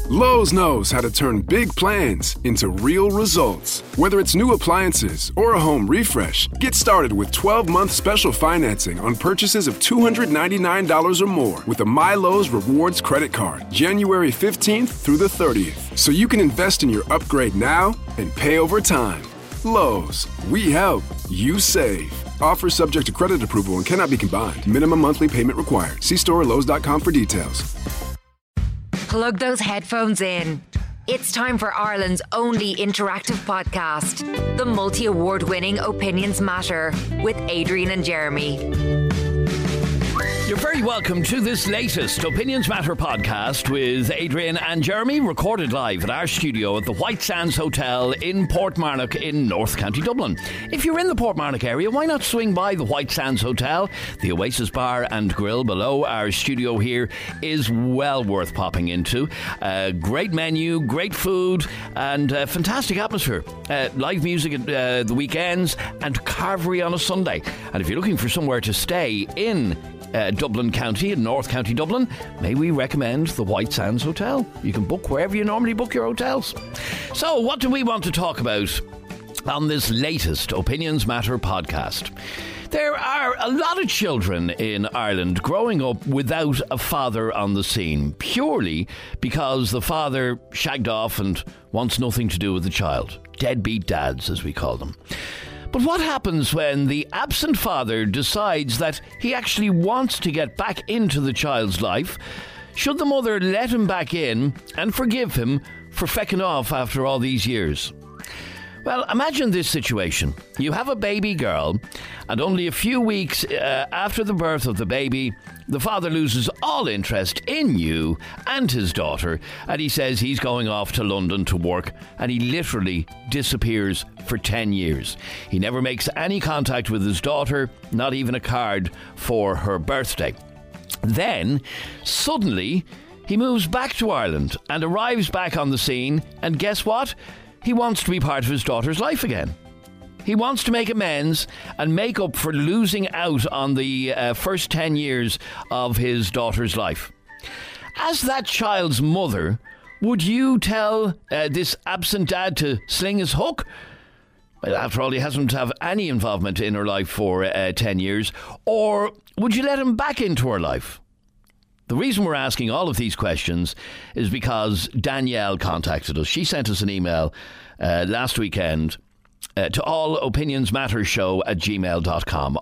Lowe's knows how to turn big plans into real results. Whether it's new appliances or a home refresh, get started with 12-month special financing on purchases of $299 or more with a MyLowe's Rewards credit card, January 15th through the 30th. So you can invest in your upgrade now and pay over time. Lowe's, we help, you save. Offer subject to credit approval and cannot be combined. Minimum monthly payment required. See store or Lowe's.com for details. Plug those headphones in. It's time for Ireland's only interactive podcast, the multi-award winning Opinions Matter with Adrian and Jeremy. You're very welcome to this latest Opinions Matter podcast with Adrian and Jeremy, recorded live at our studio at the White Sands Hotel in Portmarnock in North County Dublin. If you're in the Portmarnock area, why not swing by the White Sands Hotel? The Oasis Bar and Grill below our studio here is well worth popping into. Great menu, great food and fantastic atmosphere. Live music at the weekends and carvery on a Sunday. And if you're looking for somewhere to stay in Dublin County, in North County Dublin, may we recommend the White Sands Hotel. You can book wherever you normally book your hotels. So what do we want to talk about on this latest Opinions Matter podcast? There are a lot of children in Ireland growing up without a father on the scene, purely because the father shagged off and wants nothing to do with the child. Deadbeat dads, as we call them. But what happens when the absent father decides that he actually wants to get back into the child's life? Should the mother let him back in and forgive him for fecking off after all these years? Well, imagine this situation. You have a baby girl, and only a few weeks after the birth of the baby, the father loses all interest in you and his daughter, and he says he's going off to London to work, and he literally disappears for 10 years. He never makes any contact with his daughter, not even a card for her birthday. Then, suddenly, he moves back to Ireland and arrives back on the scene, and guess what? He wants to be part of his daughter's life again. He wants to make amends and make up for losing out on the first 10 years of his daughter's life. As that child's mother, would you tell this absent dad to sling his hook? Well, after all, he hasn't had any involvement in her life for 10 years. Or would you let him back into her life? The reason we're asking all of these questions is because Danielle contacted us. She sent us an email last weekend to allopinionsmattershow@gmail.com.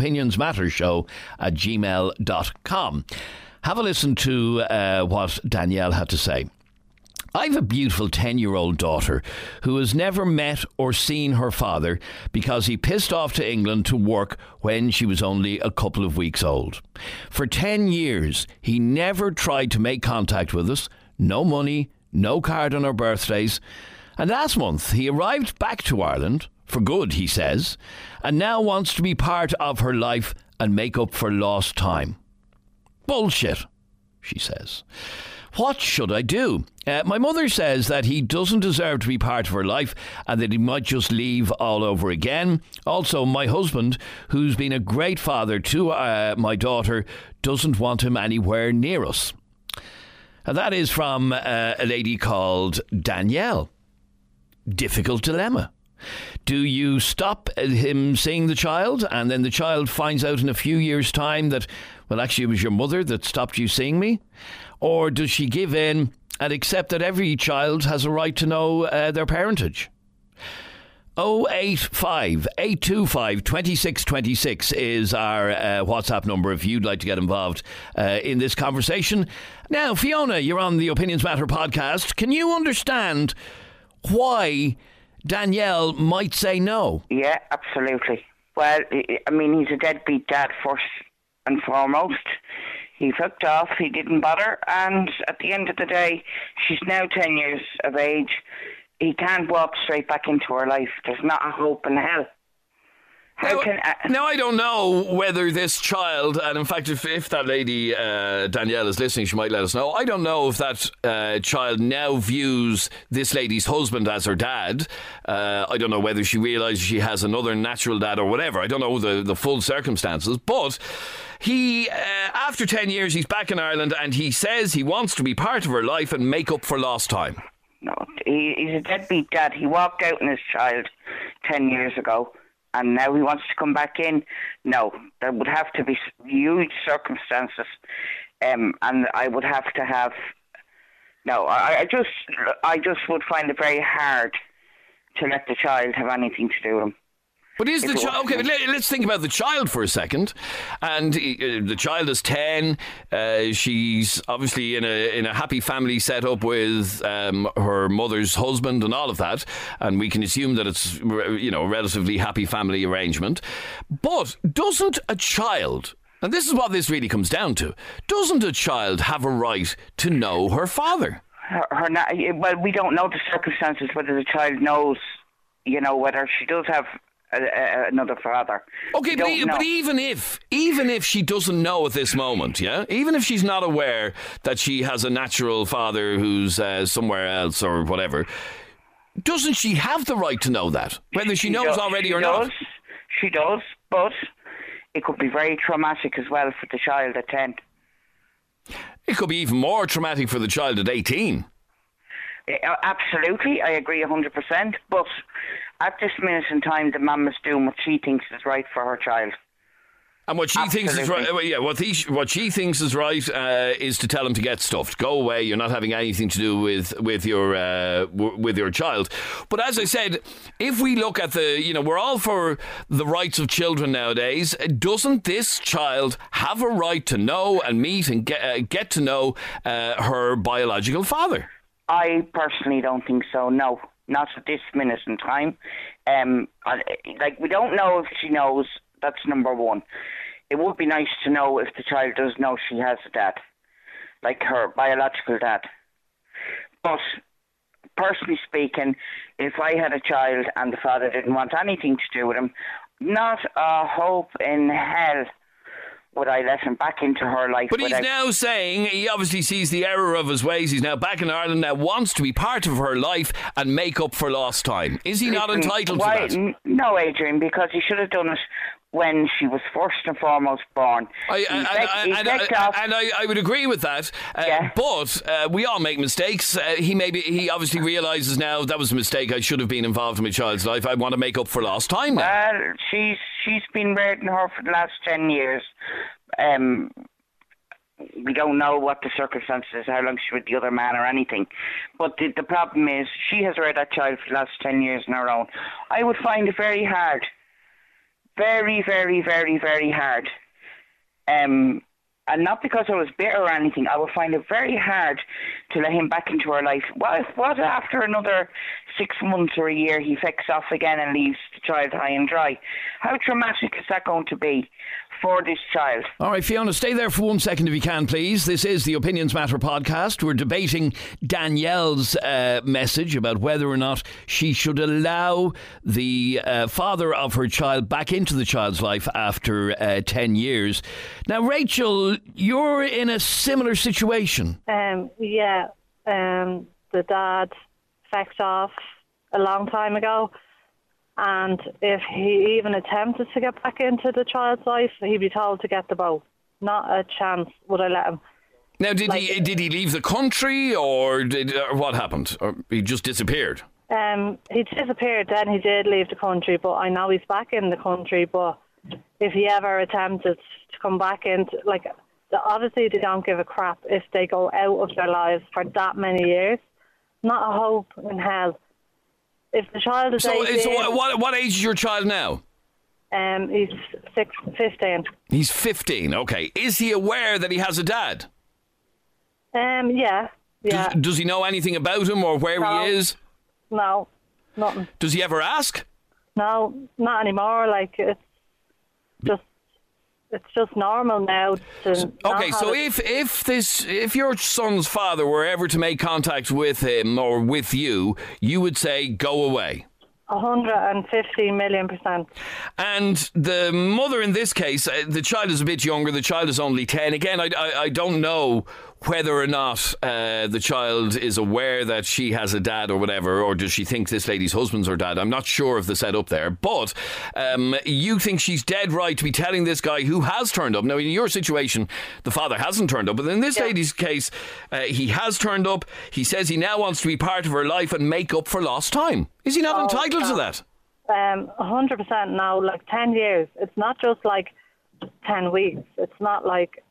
allopinionsmattershow@gmail.com. Have a listen to what Danielle had to say. I have a beautiful 10-year-old daughter who has never met or seen her father because he pissed off to England to work when she was only a couple of weeks old. For 10 years, he never tried to make contact with us. No money, no card on our birthdays. And last month, he arrived back to Ireland, for good, he says, and now wants to be part of her life and make up for lost time. Bullshit, she says. What should I do? My mother says that he doesn't deserve to be part of her life and that he might just leave all over again. Also, my husband, who's been a great father to my daughter, doesn't want him anywhere near us. And that is from a lady called Danielle. Difficult dilemma. Do you stop him seeing the child and then the child finds out in a few years' time that, well, actually it was your mother that stopped you seeing me? Or does she give in and accept that every child has a right to know their parentage? 085 825 2626 is our WhatsApp number if you'd like to get involved in this conversation. Now, Fiona, you're on the Opinions Matter podcast. Can you understand why Danielle might say no? Yeah, absolutely. Well, I mean, he's a deadbeat dad first and foremost. He fucked off, he didn't bother, and at the end of the day, she's now 10 years of age. He can't walk straight back into her life. There's not a hope in hell. Now, I don't know whether this child, and in fact, if that lady, Danielle, is listening, she might let us know. I don't know if that child now views this lady's husband as her dad. I don't know whether she realises she has another natural dad or whatever. I don't know the full circumstances. But he, after 10 years, he's back in Ireland and he says he wants to be part of her life and make up for lost time. No, he's a deadbeat dad. He walked out on his child 10 years ago. And now he wants to come back in. No, there would have to be huge circumstances, and I would have to have. No, I just would find it very hard to let the child have anything to do with him. But is the child... Okay, let's think about the child for a second. And the child is 10. She's obviously in a happy family set up with her mother's husband and all of that. And we can assume that it's, a relatively happy family arrangement. But doesn't a child... And this is what this really comes down to. Doesn't a child have a right to know her father? Well, we don't know the circumstances, whether the child knows, whether she does have another father. Okay, but even if she doesn't know at this moment, yeah, even if she's not aware that she has a natural father who's somewhere else or whatever, doesn't she have the right to know that, whether she knows already or not? She does, but it could be very traumatic as well for the child at 10. It could be even more traumatic for the child at 18. Absolutely, I agree 100%. But at this minute in time, the mum is doing what she thinks is right for her child. And what she thinks is right, what she thinks is right is to tell him to get stuffed. Go away. You're not having anything to do with your child. But as I said, if we look at we're all for the rights of children nowadays. Doesn't this child have a right to know and meet and get to know her biological father? I personally don't think so. No, not at this minute in time. We don't know if she knows. That's number one. It would be nice to know if the child does know she has a dad, like her biological dad. But personally speaking, if I had a child and the father didn't want anything to do with him, not a hope in hell would I let him back into her life. But he's now saying he obviously sees the error of his ways. He's now back in Ireland, now wants to be part of her life and make up for lost time. Is he not entitled to that? No, Adrian, because he should have done it when she was first and foremost born. I would agree with that. Yeah. But we all make mistakes. He obviously realises now that was a mistake. I should have been involved in my child's life. I want to make up for lost time now. Well, she's been raising her for the last 10 years. We don't know what the circumstances, how long she was with the other man or anything. But the problem is she has reared that child for the last 10 years on her own. I would find it very hard. Very, very, very, very hard. And not because I was bitter or anything. I would find it very hard to let him back into her life. What after another 6 months or a year he fecks off again and leaves the child high and dry? How traumatic is that going to be for this child? All right, Fiona, stay there for 1 second if you can, please. This is the Opinions Matter podcast. We're debating Danielle's message about whether or not she should allow the father of her child back into the child's life after 10 years. Now, Rachel, you're in a similar situation. The dad fecked off a long time ago. And if he even attempted to get back into the child's life, he'd be told to get the boat. Not a chance would I let him. Now, did he leave the country, or what happened? Or he just disappeared? He disappeared. Then he did leave the country, but I know he's back in the country. But if he ever attempted to come back into, obviously they don't give a crap if they go out of their lives for that many years. Not a hope in hell. If the child is 18... So what age is your child now? He's 15. He's 15, okay. Is he aware that he has a dad? Yeah. Does he know anything about him or where he is? No, nothing. Does he ever ask? No, not anymore. It's just normal now. Okay, so if your son's father were ever to make contact with him or with you, you would say go away. 150 million%. And the mother in this case, the child is a bit younger, the child is only 10. Again, I don't know whether or not the child is aware that she has a dad or whatever, or does she think this lady's husband's her dad? I'm not sure of the setup there, but you think she's dead right to be telling this guy who has turned up. Now, in your situation, the father hasn't turned up, but in this lady's case, he has turned up. He says he now wants to be part of her life and make up for lost time. Is he not entitled to that? 100% now, like 10 years. It's not just like 10 weeks. It's not like...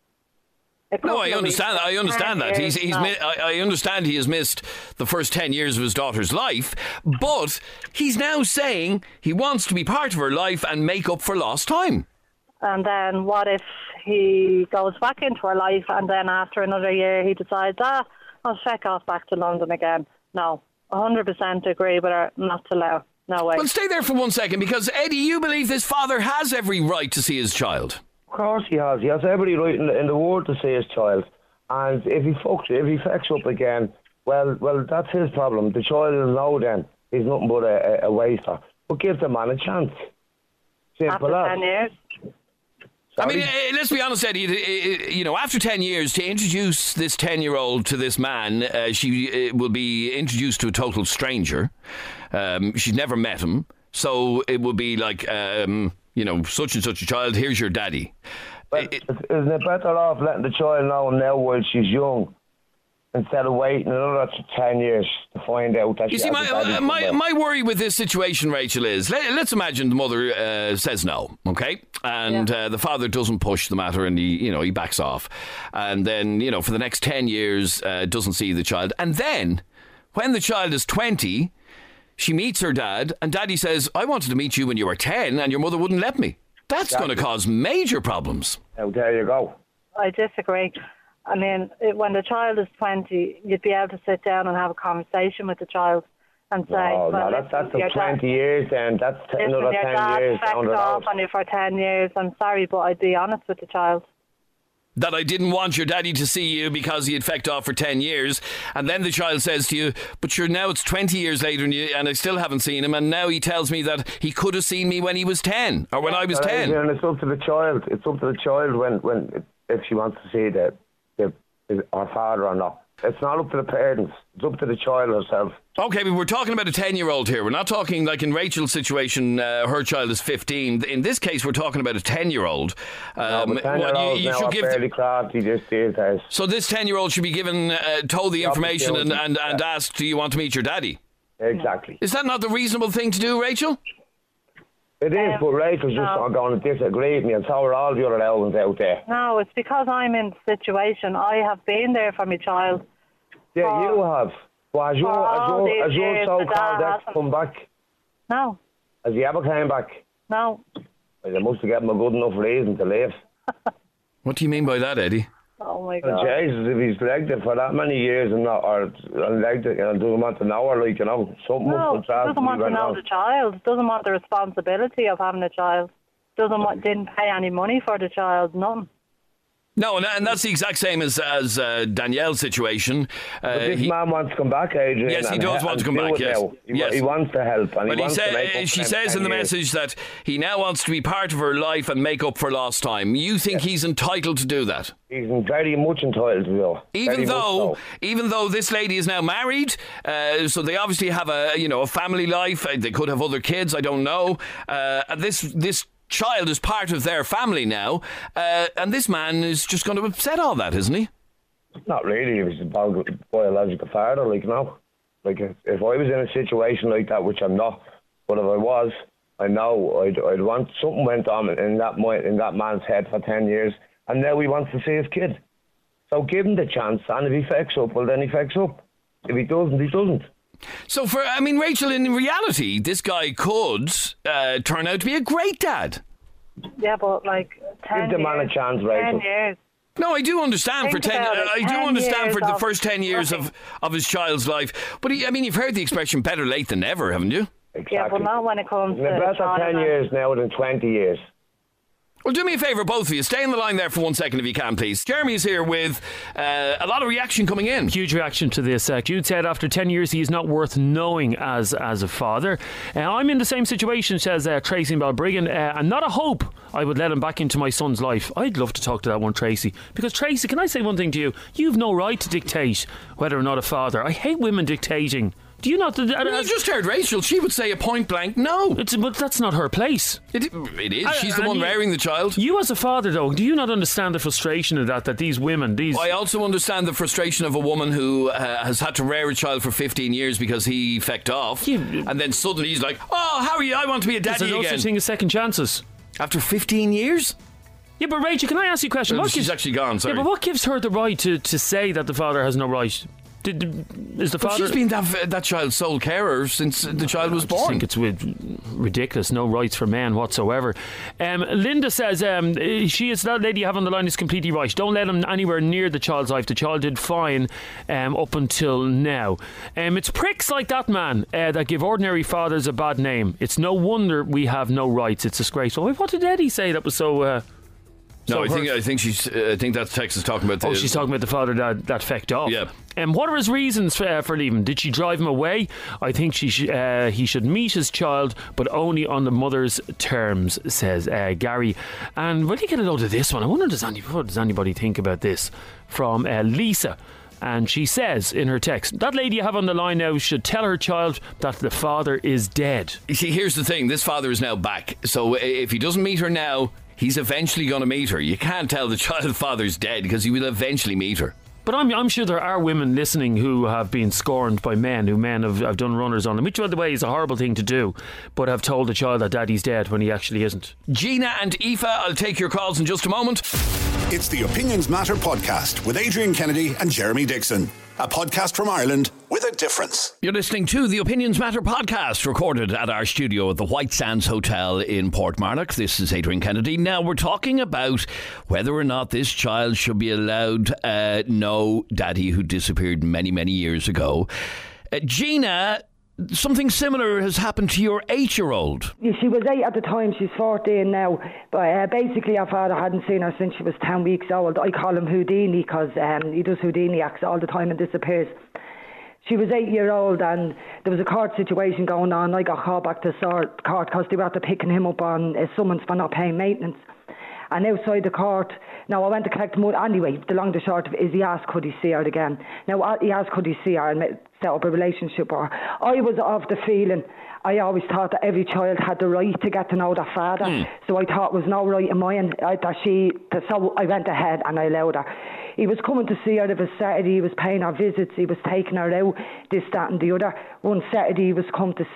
No, I understand. I understand that. I understand he has missed the first 10 years of his daughter's life, but he's now saying he wants to be part of her life and make up for lost time. And then what if he goes back into her life and then after another year he decides, I'll check off back to London again? No, 100% agree with her not to allow. No way. Well, stay there for 1 second, because Eddie, you believe this father has every right to see his child. Of course he has. He has every right in the world to see his child. And if he fucks up again, well, that's his problem. The child will know then he's nothing but a waster. But give the man a chance. Simple after 10 years. I mean, let's be honest, Eddie, after 10 years, to introduce this 10-year-old to this man, she will be introduced to a total stranger. She's never met him. So it will be like, such and such a child, here's your daddy. But isn't it better off letting the child know now while she's young, instead of waiting another 10 years to find out that she has a daddy? My worry with this situation, Rachel, is let's imagine the mother says no, okay? And the father doesn't push the matter and he backs off. And then, for the next 10 years, doesn't see the child. And then, when the child is 20... she meets her dad, and daddy says, I wanted to meet you when you were 10, and your mother wouldn't let me. That's going to cause major problems. Oh, there you go. I disagree. I mean, when the child is 20, you'd be able to sit down and have a conversation with the child and say... No, that's 20 years then. That's another 10 years. Your dad fecked off on you for 10 years. I'm sorry, but I'd be honest with the child. That I didn't want your daddy to see you because he had fecked off for 10 years. And then the child says to you, but sure, now it's 20 years later and I still haven't seen him. And now he tells me that he could have seen me when he was 10 or when I was 10. And it's up to the child. It's up to the child when if she wants to see her father or not. It's not up to the parents. It's up to the child herself. Okay, but we're talking about a 10-year-old here. We're not talking like in Rachel's situation, her child is 15. In this case, we're talking about a 10-year-old. No, but 10-year-olds now are fairly crafty these days. So this 10-year-old should be given, told the information and asked, do you want to meet your daddy? Exactly. Is that not the reasonable thing to do, Rachel? It is, but Rachel's just going to disagree with me, and so are all the other elves out there. No, it's because I'm in the situation. I have been there for my child. Yeah, you have. Well, has your so-called ex come back? No. Has he ever came back? No. Well, they must have given him a good enough reason to leave. What do you mean by that, Eddie? Oh my God. Well, Jesus, if he's legged it for that many years and not, or legged it, doesn't want to know her, something must have doesn't want to know the child. Doesn't want the responsibility of having a child. Didn't pay any money for the child, none. No, and that's the exact same as Danielle's situation. But this man wants to come back, Adrian. Yes, he does want to come back, yes. He wants to help. And she says in the message that he now wants to be part of her life and make up for lost time. You think he's entitled to do that? He's very much entitled to do it. Even though this lady is now married, so they obviously have a family life. They could have other kids, I don't know. This child is part of their family now, and this man is just going to upset all that, isn't he? Not really. He was a biological father, Like if I was in a situation like that, which I'm not, but if I was, I know I'd want something went on in that man's head for 10 years, and now he wants to see his kid. So give him the chance, and if he fecks up, well then he fecks up. If he doesn't, he doesn't. So Rachel, in reality, this guy could turn out to be a great dad. Yeah, but 10 give the man a chance, Rachel. 10 years. No, I do understand for 10. I do understand for the first 10 years of his child's life. But you've heard the expression "better late than never," haven't you? Exactly. Yeah, but not when it comes to better 10 years now than 20 years. Well, do me a favour, both of you. Stay on the line there for 1 second if you can, please. Jeremy's here with a lot of reaction coming in. Huge reaction to this. Jude said after 10 years he is not worth knowing as a father. I'm in the same situation, says Tracy in Balbriggan, and not a hope I would let him back into my son's life. I'd love to talk to that one, Tracy. Because, Tracy, can I say one thing to you? You've no right to dictate whether or not a father. I hate women dictating. Do you not? You just heard Rachel. She would say a point blank no. But that's not her place. It is. She's the one rearing the child. You as a father, though, do you not understand the frustration of that these women... I also understand the frustration of a woman who has had to rear a child for 15 years because he fecked off. And then suddenly he's like, oh, how are you? I want to be a daddy again. There's no such thing as second chances. After 15 years? Yeah, but Rachel, can I ask you a question? She's actually gone, sorry. Yeah, but what gives her the right to say that the father has no right? Is the father... She's been that child's sole carer since the child was born. I think it's ridiculous. No rights for men whatsoever. Linda says that lady you have on the line is completely right. Don't let him anywhere near the child's life. The child did fine up until now. It's pricks like that man that give ordinary fathers a bad name. It's no wonder we have no rights. It's disgraceful. What did Eddie say that was so... No, I think that text is talking about. She's talking about the father that fecked off. Yeah. And what are his reasons for leaving? Did she drive him away? I think he should meet his child, but only on the mother's terms, says Gary. And where do you get a load of this one? I wonder, what does anybody think about this? From Lisa. And she says in her text, that lady you have on the line now should tell her child that the father is dead. You see, here's the thing. This father is now back. So if he doesn't meet her now, he's eventually going to meet her. You can't tell the child father's dead because he will eventually meet her. But I'm sure there are women listening who have been scorned by men, who men have done runners on them, which, by the way, is a horrible thing to do, but have told the child that daddy's dead when he actually isn't. Gina and Aoife, I'll take your calls in just a moment. It's the Opinions Matter podcast with Adrian Kennedy and Jeremy Dixon. A podcast from Ireland with a difference. You're listening to the Opinions Matter podcast, recorded at our studio at the White Sands Hotel in Portmarnock. This is Adrian Kennedy. Now, we're talking about whether or not this child should be allowed know daddy who disappeared many, many years ago. Gina, something similar has happened to your 8-year-old. She was 8 at the time, she's 14 now. But basically our father hadn't seen her since she was 10 weeks old. I call him Houdini because he does Houdini acts all the time and disappears. She was 8-year-old and there was a court situation going on. I got called back to court because they were after picking him up on a summons for not paying maintenance. And outside the court, now I went to collect money. Anyway, the long and the short of it is he asked could he see her again. Now he asked could he see her and set up a relationship with her. I was of the feeling, I always thought that every child had the right to get to know their father. So I thought it was no right of mine so I went ahead and I allowed her. He was coming to see her every Saturday, he was paying her visits, he was taking her out, this, that and the other. One Saturday he was to come to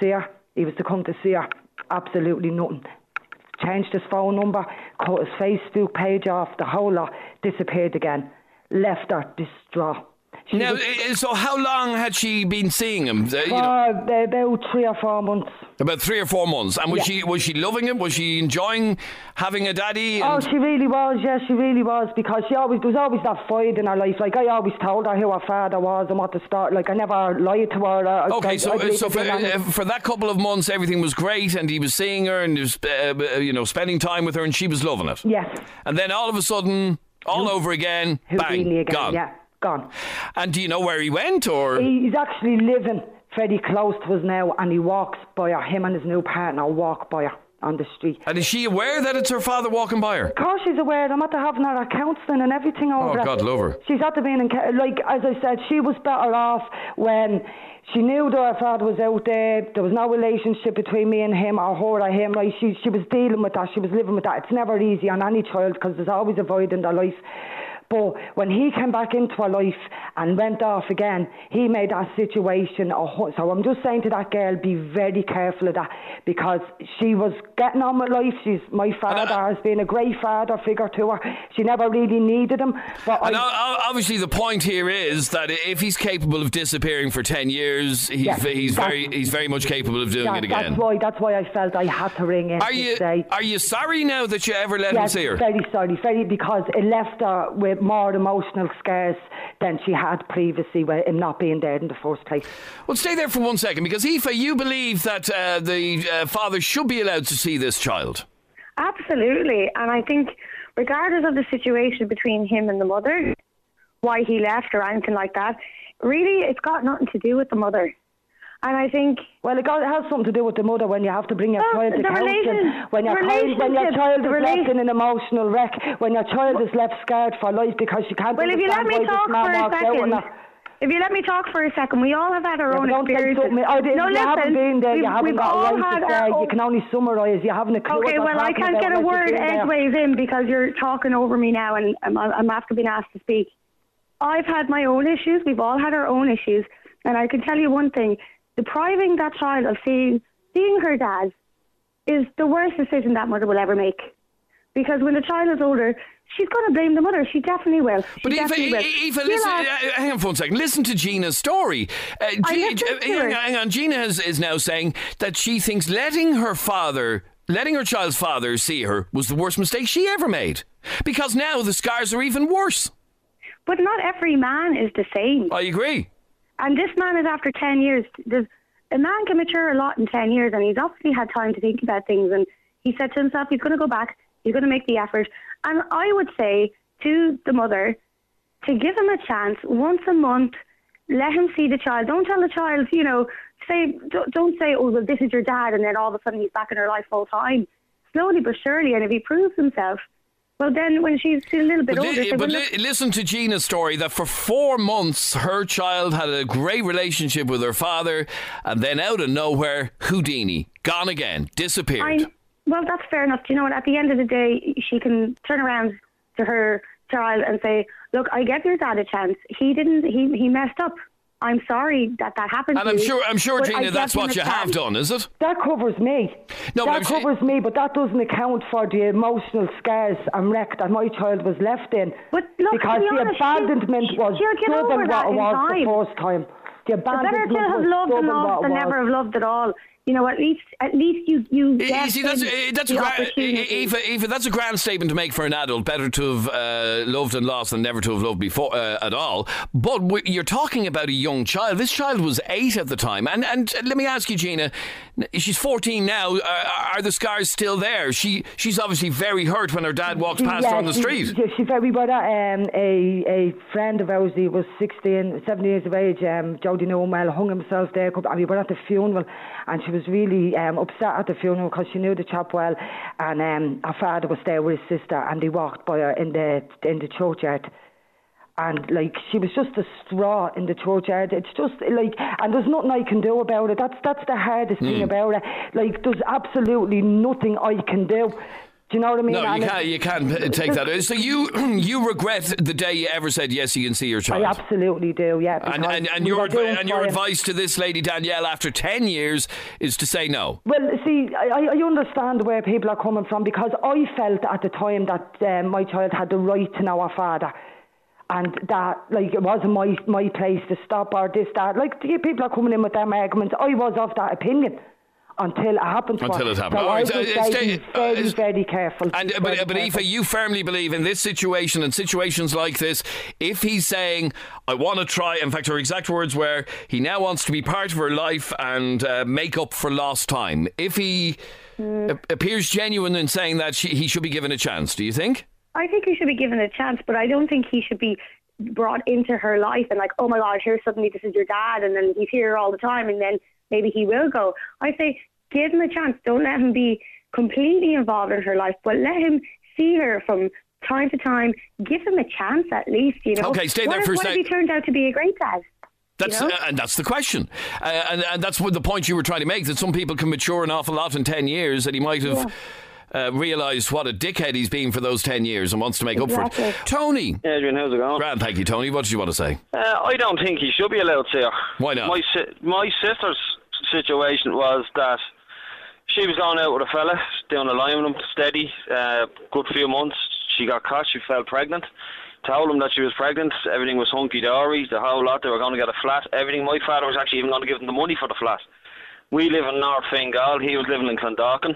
see her, absolutely nothing. Changed his phone number, cut his Facebook page off, the whole lot, disappeared again. Left her distraught. Now, so how long had she been seeing him? About 3 or 4 months. About 3 or 4 months. And was she loving him? Was she enjoying having a daddy? Oh, she really was, yes, she really was, because there was always that fight in her life. Like, I always told her who her father was and what to start. Like, I never lied to her. Okay, so for that couple of months, everything was great, and he was seeing her and he was, spending time with her, and she was loving it. Yes. And then all of a sudden, over again, bang, again, gone. Yeah, gone. And do you know where he went, or? He's actually living very close to us now, and he walks by her. Him and his new partner walk by her on the street. And is she aware that it's her father walking by her? Of course she's aware. I'm after having her counselling and everything over. Oh, God love her. She's had to be as I said, she was better off when she knew that her father was out there. There was no relationship between me and him, or her or him. Right? She was dealing with that. She was living with that. It's never easy on any child because there's always a void in their life. But when he came back into her life and went off again, he made that situation so I'm just saying to that girl, be very careful of that, because she was getting on with life. My father has been a great father figure to her. She never really needed him. But obviously the point here is that if he's capable of disappearing for 10 years, he's very much capable of doing it again. That's why I felt I had to ring in. Are you sorry now that you ever let him see her? Very sorry, because it left her with more emotional scars than she had previously with him not being there in the first place. Well, stay there for 1 second, because Aoife, you believe that the father should be allowed to see this child. Absolutely. And I think regardless of the situation between him and the mother, why he left or anything like that, really it's got nothing to do with the mother. And I think... Well, it has something to do with the mother when you have to bring your child to counselling, when your child is left in an emotional wreck, when your child is left scarred for life because you can't understand why this man walks out on her. If you let me talk for a second, we all have had our own experiences. You haven't been there, you haven't got a right to say, you can only summarise, you haven't a clue. Okay, well, I can't get a word edgeways in because you're talking over me now and I'm after being asked to speak. I've had my own issues, we've all had our own issues, and I can tell you one thing, depriving that child of seeing her dad is the worst decision that mother will ever make. Because when the child is older, she's going to blame the mother. She definitely will. But Aoife, listen, hang on for 1 second. Listen to Gina's story. Hang on. Gina is now saying that she thinks letting her child's father see her was the worst mistake she ever made. Because now the scars are even worse. But not every man is the same. I agree. And this man is after 10 years. A man can mature a lot in 10 years, and he's obviously had time to think about things. And he said to himself, he's going to go back. He's going to make the effort. And I would say to the mother to give him a chance once a month, let him see the child. Don't tell the child, don't say, oh, well, this is your dad, and then all of a sudden he's back in her life full time. Slowly but surely, and if he proves himself, well, then when she's a little bit older... Listen to Gina's story, that for 4 months her child had a great relationship with her father, and then out of nowhere, Houdini, gone again, disappeared. Well, that's fair enough. Do you know what? At the end of the day, she can turn around to her child and say, look, I gave your dad a chance. He messed up. I'm sorry that happened to you. I'm sure, Gina, that's what you have done, is it? That covers me. That covers me, but that doesn't account for the emotional scars and wreck that my child was left in. But look, because the abandonment was double what it was the first time. The abandonment better to have loved and lost than never have loved at all. You know, at least you get that's Aoife, that's a grand statement to make for an adult. Better to have loved and lost than never to have loved before at all. But you're talking about a young child. This child was 8 at the time. And let me ask you, Gina, she's 14 now. Are the scars still there? She's obviously very hurt when her dad walks past her on the street. She's very bad. A friend of ours, he was 17 years of age, Jody Noel, hung himself there. And we were at the funeral, and she was really upset at the funeral because she knew the chap well, and her father was there with his sister, and they walked by her in the churchyard, and like she was just a straw in the churchyard. It's just like, and there's nothing I can do about it. That's the hardest thing about it. Like, there's absolutely nothing I can do. Do you know what I mean? No, you can't take that. So you regret the day you ever said yes, you can see your child? I absolutely do, yeah. And your advice to this lady Danielle after 10 years is to say no? Well, see, I understand where people are coming from, because I felt at the time that my child had the right to know her father. And that, like, it wasn't my place to stop or this, that. Like, people are coming in with them arguments. I was of that opinion. Until it happened. Until it happened. So I would say be very careful. But Aoife, you firmly believe in this situation and situations like this, if he's saying, I want to try, in fact her exact words were, he now wants to be part of her life and make up for lost time. If he appears genuine in saying that, he should be given a chance, do you think? I think he should be given a chance, but I don't think he should be brought into her life and like, oh my God, here suddenly this is your dad, and then he's here all the time, and then maybe he will go. I say, give him a chance. Don't let him be completely involved in her life, but let him see her from time to time. Give him a chance at least, you know. Okay, stay there for a second. What if he turned out to be a great dad? And that's the question. And that's what the point you were trying to make, that some people can mature an awful lot in 10 years, that he might have... realised what a dickhead he's been for those 10 years and wants to make up for it. Tony. Adrian, how's it going? Grand, thank you, Tony. What did you want to say? I don't think he should be allowed to see her. Why not? My sister's situation was that she was going out with a fella, down the line with him, steady, good few months. She got caught, she fell pregnant. Told him that she was pregnant, everything was hunky-dory, the whole lot, they were going to get a flat, everything. My father was actually even going to give them the money for the flat. We live in North Fingal, he was living in Clondalkin.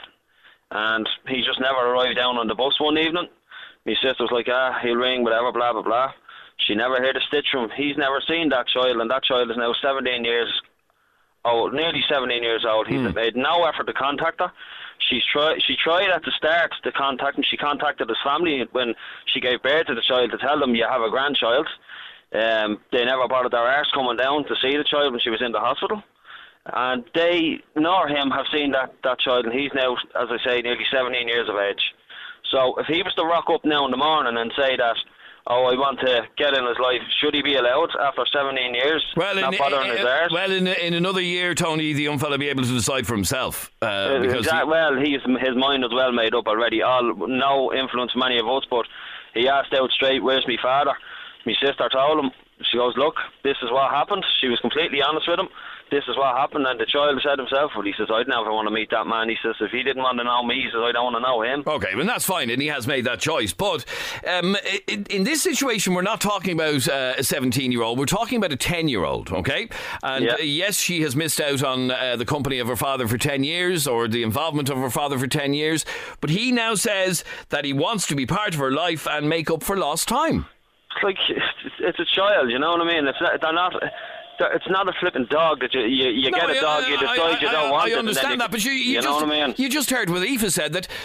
And he just never arrived down on the bus one evening. My sister was like, he'll ring, whatever, blah, blah, blah. She never heard a stitch from him. He's never seen that child, and that child is now 17 years old, nearly 17 years old. He's made no effort to contact her. She tried at the start to contact him. She contacted his family when she gave birth to the child to tell them you have a grandchild. They never bothered their arse coming down to see the child when she was in the hospital. And they, nor him, have seen that child, and he's now, as I say, nearly 17 years of age. So if he was to rock up now in the morning and say that, oh, I want to get in his life, should he be allowed after 17 years? Well, not bothering his arse? Well, in another year, Tony, the young fella will be able to decide for himself. Because his mind is well made up already. No influence from any of us, but he asked out straight, where's my father? My sister told him. She goes, look, this is what happened. She was completely honest with him. This is what happened, and the child said himself, well, he says, I'd never want to meet that man. He says, if he didn't want to know me, he says, I don't want to know him. Okay, well, that's fine, and he has made that choice. But in this situation, we're not talking about a 17-year-old. We're talking about a 10-year-old, okay? And yes, she has missed out on the company of her father for 10 years, or the involvement of her father for 10 years. But he now says that he wants to be part of her life and make up for lost time. It's like, it's a child, you know what I mean? It's not a flipping dog that you get a dog, you decide you don't want it. I understand that, but you know what I mean? You just heard what Aoife said, that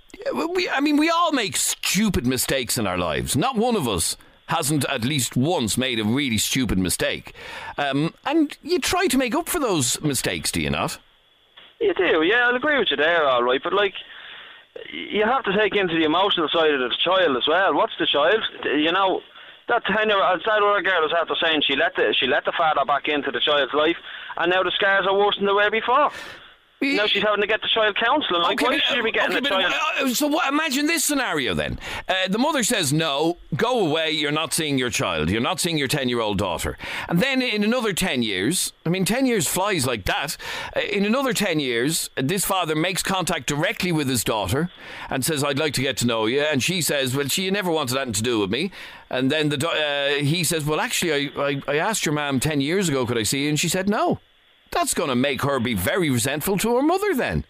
we all make stupid mistakes in our lives. Not one of us hasn't at least once made a really stupid mistake. And you try to make up for those mistakes, do you not? You do, yeah, I'll agree with you there, all right. But, like, you have to take into the emotional side of the child as well. What's the child? You know, that 10-year-old, as that other girl was after saying, she let the father back into the child's life, and now the scars are worse than they were before. Now she's having to get the child counselling. Like, why should she be getting the child? So imagine this scenario then. The mother says, no, go away, you're not seeing your child. You're not seeing your 10-year-old daughter. And then in another 10 years, 10 years flies like that. In another 10 years, this father makes contact directly with his daughter and says, I'd like to get to know you. And she says, well, she never wanted anything to do with me. And then he says, well, actually, I asked your mum 10 years ago, could I see you? And she said, no. That's going to make her be very resentful to her mother then.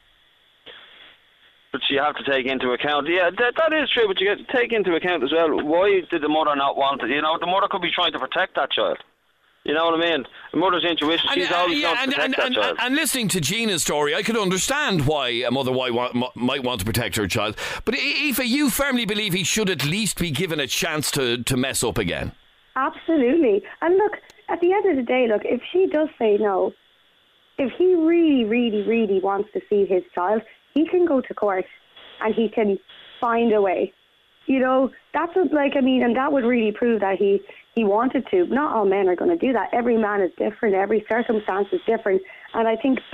But you have to take into account, that is true, but you have to take into account as well, why did the mother not want it? You know, the mother could be trying to protect that child. You know what I mean? The mother's intuition, she's always going to protect that child. And listening to Gina's story, I could understand why a mother might want to protect her child. But Aoife, you firmly believe he should at least be given a chance to mess up again? Absolutely. And look, at the end of the day, look, if she does say no, if he really, really, really wants to see his child, he can go to court and he can find a way. You know, that's what, and that would really prove that he wanted to. Not all men are going to do that. Every man is different. Every circumstance is different. And I think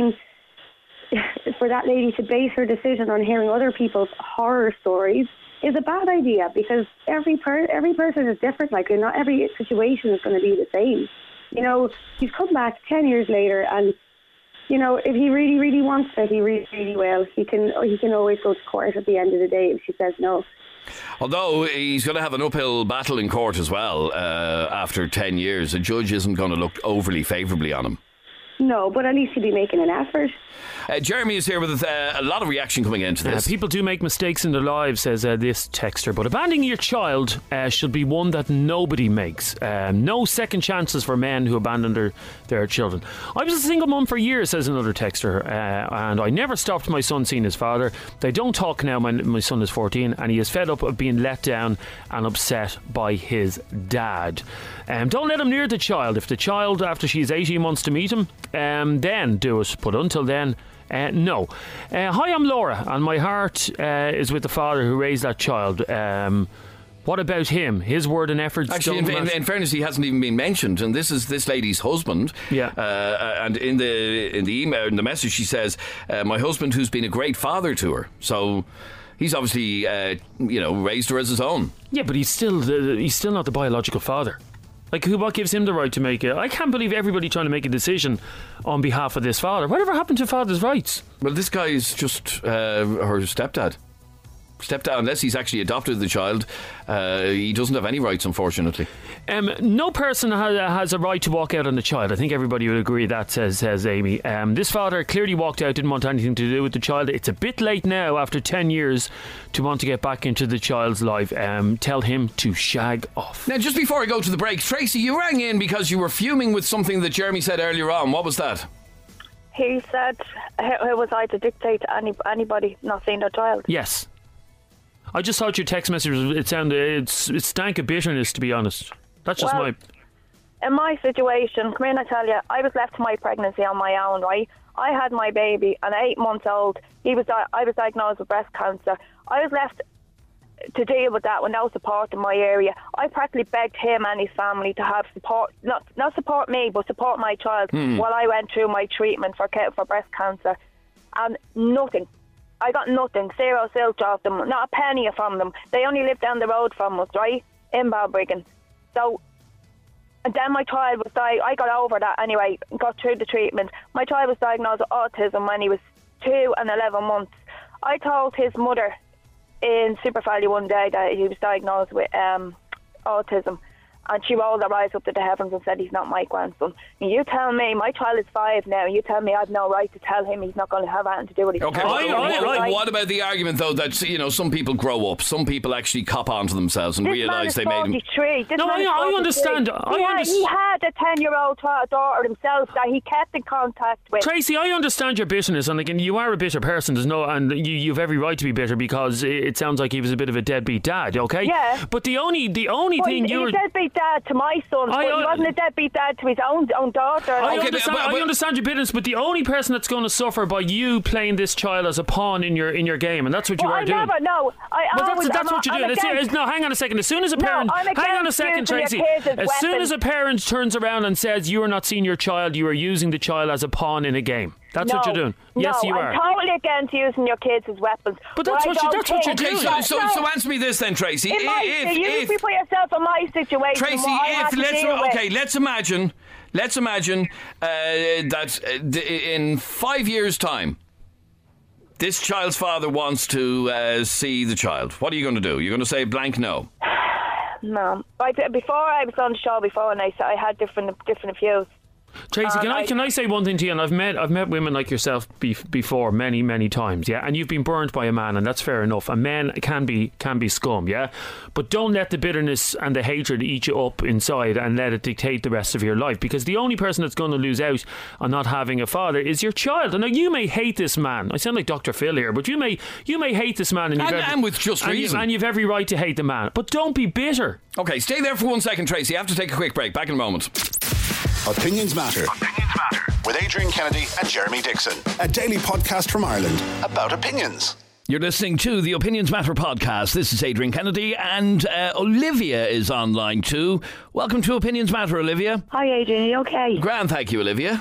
for that lady to base her decision on hearing other people's horror stories is a bad idea, because every person is different. Like, not every situation is going to be the same. You know, he's come back 10 years later, and, you know, if he really, really wants it, he really, really will. He can always go to court at the end of the day if she says no. Although he's going to have an uphill battle in court as well after 10 years. A judge isn't going to look overly favourably on him. No, but at least he'll be making an effort. Jeremy is here with a lot of reaction coming into this. People do make mistakes in their lives, says this texter, but abandoning your child should be one that nobody makes. No second chances for men who abandon their children. I was a single mum for years, says another texter, and I never stopped my son seeing his father. They don't talk now. My son is 14 and he is fed up of being let down and upset by his dad. Don't let him near the child. If the child, after she's 18, wants to meet him, then do it. But until then, no. Hi, I'm Laura, and my heart is with the father who raised that child. What about him? His word and efforts. Actually, in fairness, he hasn't even been mentioned, and this is this lady's husband. Yeah. And in the email, in the message, she says, "My husband, who's been a great father to her." So he's obviously, raised her as his own. Yeah, but he's still not the biological father. Like, what gives him the right to make it? I can't believe everybody trying to make a decision on behalf of this father. Whatever happened to father's rights? Well, this guy is just her stepdad. Unless he's actually adopted the child, he doesn't have any rights, unfortunately. No person has a right to walk out on the child. I think everybody would agree that, says Amy. This father clearly walked out, didn't want anything to do with the child. It's a bit late now, after 10 years, to want to get back into the child's life. Tell him to shag off. Now, just before I go to the break, Tracy, you rang in because you were fuming with something that Jeremy said earlier on. What was that? He said, "Who was I to dictate to anybody not seeing their child?" Yes. I just thought your text message, it stank of bitterness, to be honest. That's just In my situation, come in, I tell you, I was left to my pregnancy on my own, right? I had my baby, and at 8 months old, I was diagnosed with breast cancer. I was left to deal with that with no support in my area. I practically begged him and his family to have support, not support me, but support my child while I went through my treatment for breast cancer. And nothing. I got nothing. Zero silk off them. Not a penny from them. They only lived down the road from us, right? In Balbriggan. So, and then my child was I got over that anyway, got through the treatment. My child was diagnosed with autism when he was 2 and 11 months. I told his mother in Super Value one day that he was diagnosed with autism, and she rolled her eyes up to the heavens and said, "He's not my grandson." And you tell me, my child is 5 now, you tell me I've no right to tell him he's not going to have anything to do with his Okay, what about the argument, though, that some people grow up, some people actually cop onto themselves and realise they made him... I understand. He had a 10-year-old daughter himself that he kept in contact with. Tracy, I understand your bitterness, and again, you are a bitter person. And you've every right to be bitter, because it sounds like he was a bit of a deadbeat dad. Okay, yeah. But the only thing you were... deadbeat dad to my son, but he wasn't a deadbeat dad to his own daughter. I understand your bitterness, but the only person that's going to suffer by you playing this child as a pawn in your game, and that's what you are doing. That's what you're doing. No, hang on a second. As soon as a parent, hang on a second, Tracy. As soon as a parent turns around and says you are not seeing your child, you are using the child as a pawn in a game. That's what you're doing. Yes, you are. I'm totally against using your kids as weapons. But that's what you're doing. So answer me this then, Tracy. You put yourself in my situation. Tracy, let's imagine that in 5 years' time, this child's father wants to see the child. What are you going to do? You're going to say blank no? No. Before I was on the show before, and I had different views. Tracy, can I say one thing to you? And I've met women like yourself before many, many times, yeah. And you've been burnt by a man, and that's fair enough. And men can be scum, yeah. But don't let the bitterness and the hatred eat you up inside, and let it dictate the rest of your life. Because the only person that's going to lose out on not having a father is your child. And now you may hate this man. I sound like Dr. Phil here, but you may hate this man, and with just reason. And you've every right to hate the man. But don't be bitter. Okay, stay there for 1 second, Tracy. I have to take a quick break. Back in a moment. Opinions Matter. With Adrian Kennedy and Jeremy Dixon. A daily podcast from Ireland about opinions. You're listening to the Opinions Matter podcast. This is Adrian Kennedy, and Olivia is online too. Welcome to Opinions Matter, Olivia. Hi, Adrian. Are you okay? Grand, thank you, Olivia.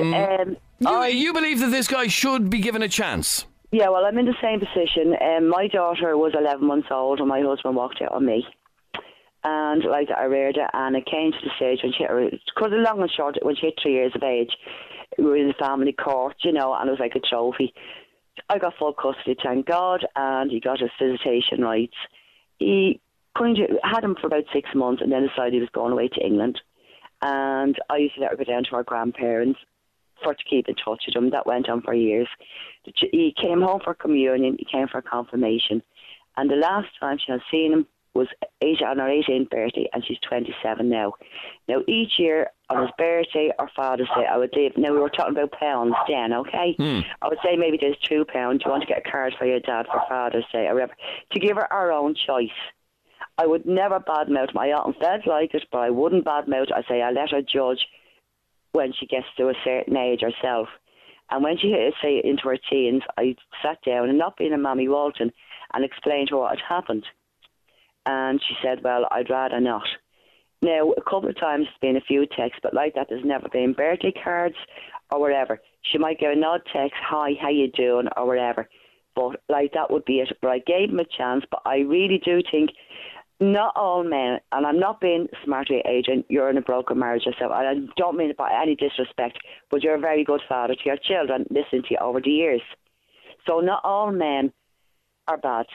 You believe that this guy should be given a chance? Yeah, well, I'm in the same position. My daughter was 11 months old, and my husband walked out on me. And I reared her, and it came to the stage when because long and short, when she hit 3 years of age, we were in the family court, and it was like a trophy. I got full custody, thank God, and he got his visitation rights. He had him for about 6 months, and then decided he was going away to England. And I used to let her go down to our grandparents to keep in touch with them. That went on for years. He came home for communion, he came for confirmation, and the last time she had seen him was on her 18th birthday, and she's 27 now. Now, each year on his birthday or Father's Day, I would leave. Now, we were talking about pounds then, okay? I would say maybe there's £2. You want to get a card for your dad for Father's Day or whatever, to give her our own choice. I would never badmouth him. I often felt like it, but I wouldn't badmouth. I say I let her judge when she gets to a certain age herself. And when she hit, say, into her teens, I sat down, and not being a Mammy Walton, and explained to her what had happened. And she said, well, I'd rather not. Now, a couple of times it's been a few texts, but like that, there's never been birthday cards or whatever. She might give an odd text, hi, how you doing, or whatever. But like that would be it. But I gave him a chance, but I really do think not all men, and I'm not being smart with Adrian, you're in a broken marriage yourself, and I don't mean it by any disrespect, but you're a very good father to your children, listening to you over the years. So not all men are bad.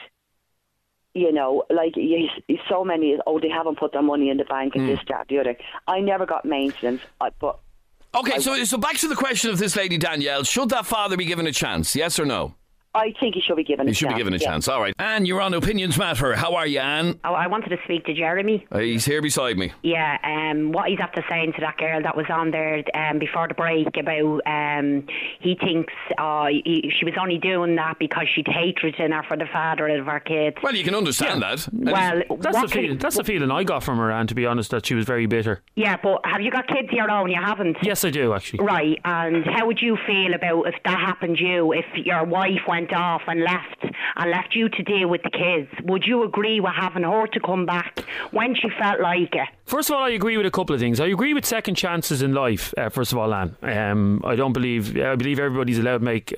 So many, they haven't put their money in the bank and this, that, the other. I never got maintenance, but... Okay, so back to the question of this lady, Danielle. Should that father be given a chance, yes or no? I think he should be given a chance. He should be given a chance. All right. Anne, you're on Opinions Matter. How are you, Anne? Oh, I wanted to speak to Jeremy. He's here beside me. Yeah, what he's after saying to that girl that was on there before the break about he thinks she was only doing that because she'd hatred in her for the father of her kids. Well, you can understand that. Well, that's the feeling I got from her, Anne, to be honest, that she was very bitter. Yeah, but have you got kids of your own? You haven't? Yes, I do, actually. Right, and how would you feel about if that happened to you, if your wife went off and left you to deal with the kids? Would you agree with having her to come back when she felt like it? First of all, I agree with a couple of things. I agree with second chances in life. First of all, Anne, I believe everybody's allowed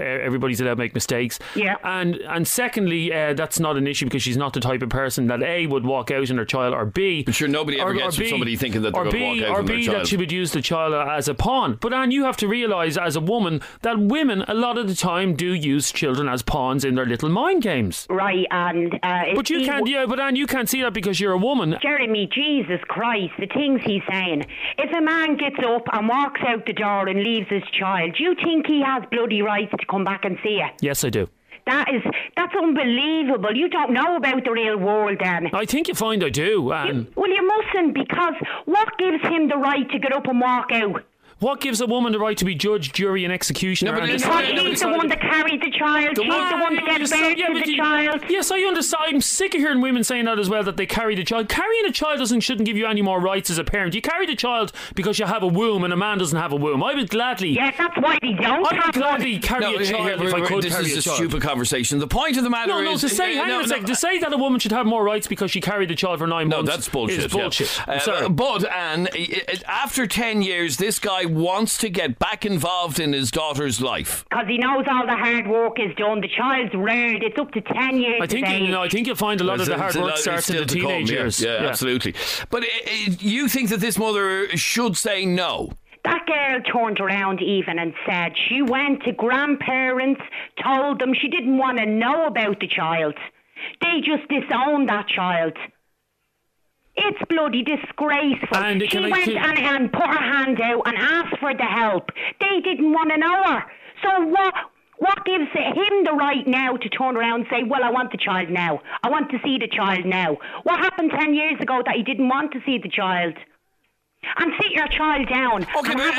to make mistakes. Yeah. And secondly, that's not an issue because she's not the type of person that A, would walk out on her child, or B, but sure, nobody ever gets with somebody thinking that they're going to walk out on their child. That she would use the child as a pawn. But Anne, you have to realise as a woman that women a lot of the time do use children as pawns in their little mind games. Right, and but you can't. Yeah, but Anne, you can't see that because you're a woman. Jeremy, Jesus Christ, the things he's saying. If a man gets up and walks out the door and leaves his child, do you think he has bloody rights to come back and see it? Yes, I do. That's unbelievable. You don't know about the real world, then. I think you find I do, Anne. Well, you mustn't, because what gives him the right to get up and walk out? What gives a woman the right to be judge, jury and executioner? He's the one that carried the child. He's the one that gets birth to the child. Yes, I understand. I'm sick of hearing women saying that as well, that they carry the child. Carrying a child shouldn't give you any more rights as a parent. You carry the child because you have a womb and a man doesn't have a womb. I would gladly... Yes, that's why they don't. I would gladly carry a child if I could carry a child. This is a stupid conversation. The point of the matter is... to say that a woman should have more rights because she carried the child for 9 months... No, that's bullshit. Is bullshit. Yeah. But, Anne, after 10 years, this guy wants to get back involved in his daughter's life. Because he knows all the hard work is done. The child's reared. It's up to 10 years. I think you'll find a lot of the hard work starts in the teenage years. Yeah, absolutely. But you think that this mother should say no? That girl turned around even and said she went to grandparents, told them she didn't want to know about the child. They just disowned that child. It's bloody disgraceful. And she went and put her hand out and asked for the help. They didn't want to know her. So what gives him the right now to turn around and say, well, I want the child now. I want to see the child now. What happened 10 years ago that he didn't want to see the child? And sit your child down. Okay, but